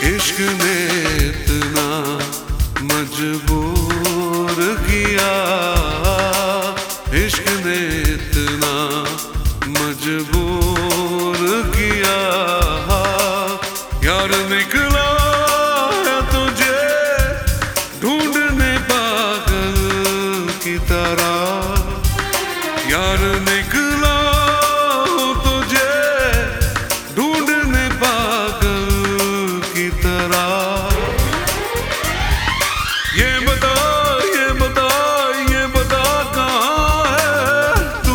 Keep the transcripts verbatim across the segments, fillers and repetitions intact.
इश्क ने इतना मजबूर किया, इश्क ने इतना मजबूर किया। यार निकला है तुझे ढूंढने पागल की तरह, यार निकला तुझे ढूंढने पागल की तरह। ये बता ये बता ये बता कहाँ है तू,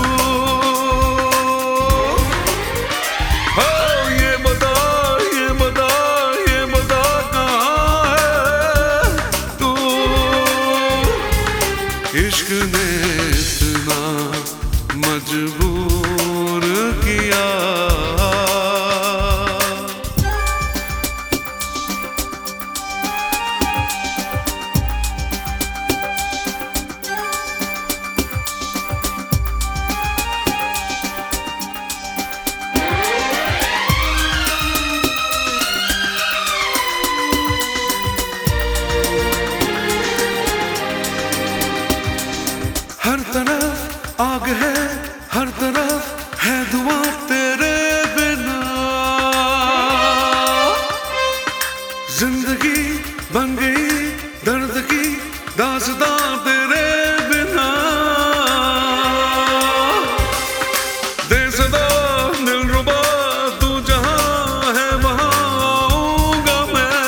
हो ये बता ये बता ये बता कहाँ है तू। इश्क ने इतना मजबूर किया। हर तरफ आग है, हर तरफ है धुआं तेरे बिना, जिंदगी बन गई दर्द की दास्तां तेरे बिना। दे सदा दिलरुबा तू जहां है वहां आऊंगा मैं,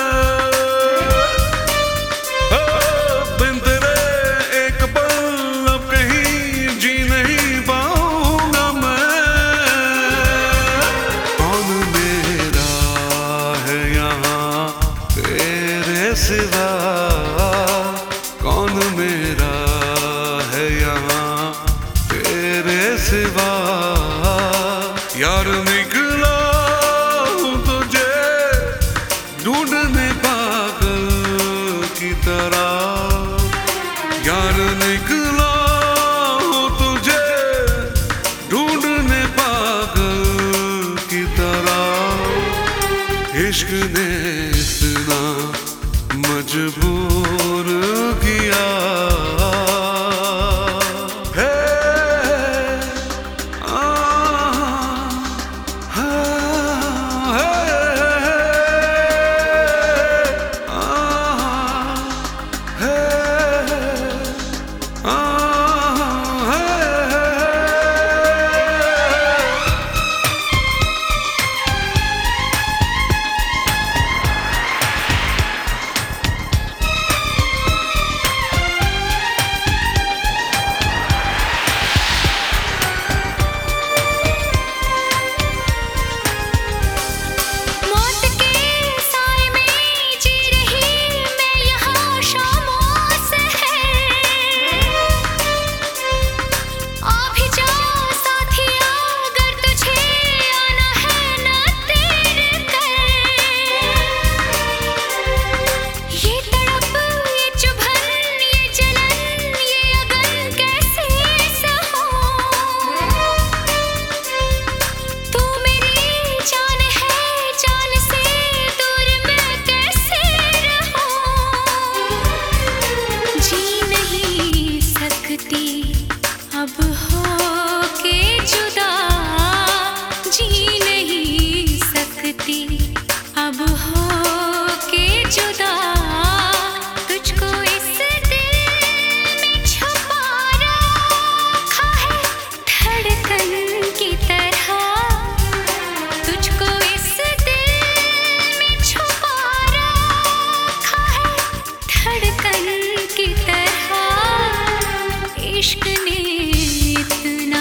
बिन तेरे एक पल अब कहीं जी नहीं पाऊंगा मैं। कौन मेरा है यहाँ तेरे सिवा, कौन मेरा है यहाँ तेरे सिवा। यार निकला हूँ तुझे ढूंढने पागल की तरह, यार निकला हूँ तुझे ढूंढने पागल की तरह। इश्क ने इतना मजबूर किया। है आ, हा, है, आ, है, आ, है। अब हो के जुदा जी नहीं सकती, अब हो के जुदा तुझको इस दिल में छुपा रखा है धड़कन की तरह, तुझको इस दिल में छुपा रखा है धड़कन की तरह। इश्क ने इतना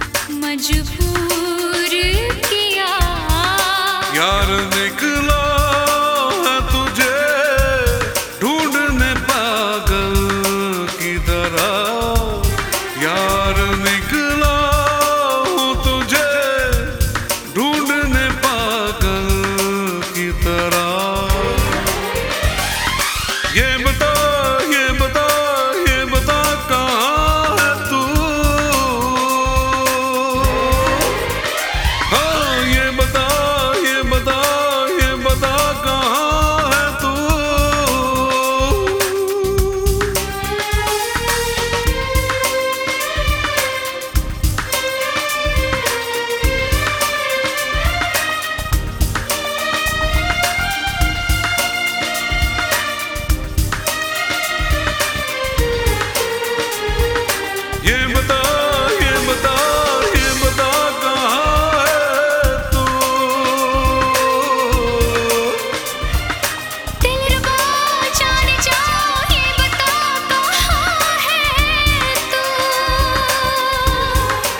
मजबूर किया। यार निकला है तुझे ढूंढने पागल की तरह, यार निकला हूँ तुझे ढूंढने पागल की तरह। ये बता ये बता ये बता कहाँ है तू, हाँ ये बता ये बता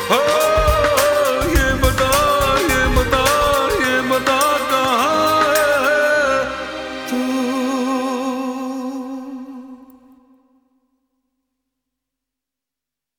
हो